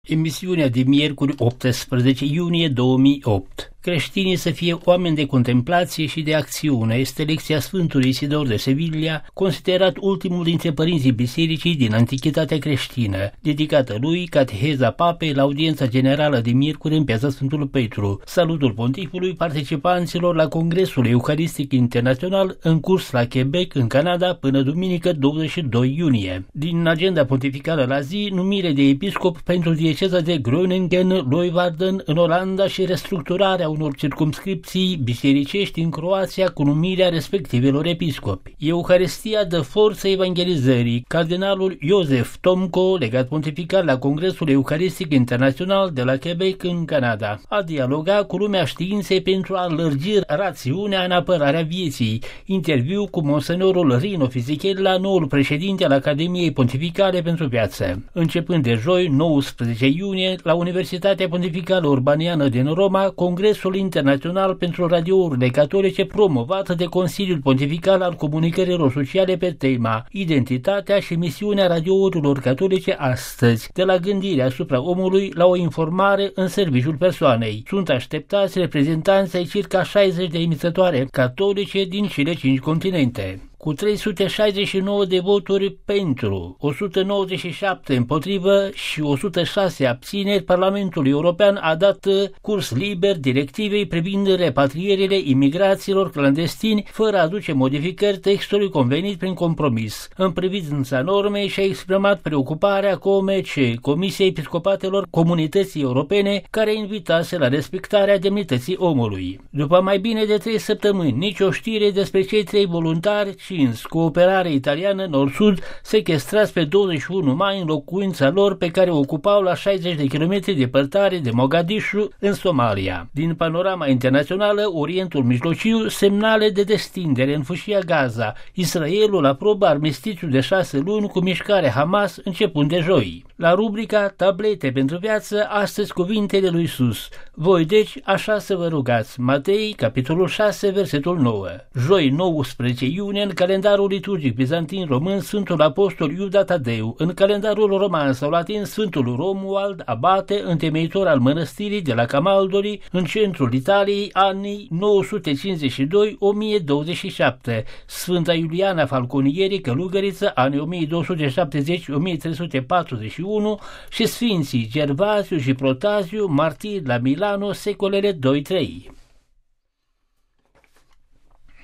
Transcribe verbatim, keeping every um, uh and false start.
Emisiunea de miercuri optsprezece iunie două mii opt. Creștinii să fie oameni de contemplație și de acțiune este lecția Sfântului Isidor de Sevilla, considerat ultimul dintre părinții bisericii din antichitatea creștină, dedicată lui Cateheza Papei la audiența generală de miercuri în Piața Sfântul Petru, salutul pontifului participanților la Congresul Eucaristic Internațional în curs la Quebec, în Canada, până duminică douăzeci și doi iunie. Din agenda pontificală la zi, numire de episcop pentru dieceza de Groningen-Leeuwarden în Olanda și restructurarea unor circumscripții bisericești în Croația cu numirea respectivelor episcopi. Euharistia dă forță evangelizării. Cardinalul Iosef Tomco, legat pontifical la Congresul Eucaristic Internațional de la Quebec, în Canada, a dialogat cu lumea științei pentru a lărgi rațiunea în apărarea vieții. Interviu cu monsenorul Rino Fisichella, noul președinte al Academiei Pontificale pentru Viață. Începând de joi, nouăsprezece iunie, la Universitatea Pontificală Urbaniană din Roma, Congresul Internațional pentru Radiourile Catolice, promovat de Consiliul Pontifical al Comunicărilor Sociale pe tema Identitatea și misiunea radiourilor catolice astăzi, de la gândirea asupra omului la o informare în serviciul persoanei. Sunt așteptați reprezentanți ai circa șaizeci de emițătoare catolice din cele cinci continente. Cu trei sute șaizeci și nouă de voturi pentru, o sută nouăzeci și șapte împotrivă și o sută șase abțineri, Parlamentul European a dat curs liber directivei privind repatrierile imigraților clandestini, fără a aduce modificări textului convenit prin compromis. În privința normei și-a exprimat preocuparea C O M C, Comisia Episcopatelor Comunității Europene, care invitase la respectarea demnității omului. După mai bine de trei săptămâni, nicio știre despre cei trei voluntari cinci, cooperare italiană nord-sud, sechestrați pe douăzeci și unu mai în locuința lor pe care o ocupau la șaizeci de kilometri departare de Mogadishu, în Somalia. Din panorama internațională, Orientul Mijlociu, semnale de destindere în fâșia Gaza. Israelul aprobă armistițiul de șase luni cu mișcarea Hamas începând de joi. La rubrica Tablete pentru viață, astăzi cuvintele lui Iisus. Voi deci așa să vă rugați. Matei, capitolul șase, versetul nouă. Joi, nouăsprezece iunie, în calendarul liturgic bizantin român, Sfântul Apostol Iuda Tadeu, în calendarul roman sau latin Sfântul Romuald, abate, întemeitor al mănăstirii de la Camaldoli, în centrul Italiei, anii nouă sute cincizeci și doi - o mie douăzeci și șapte, Sfânta Iuliana Falconieri, călugăriță, anii o mie două sute șaptezeci - o mie trei sute patruzeci și unu și Sfinții Gervasiu și Protaziu, martiri la Milano, secolele doi trei.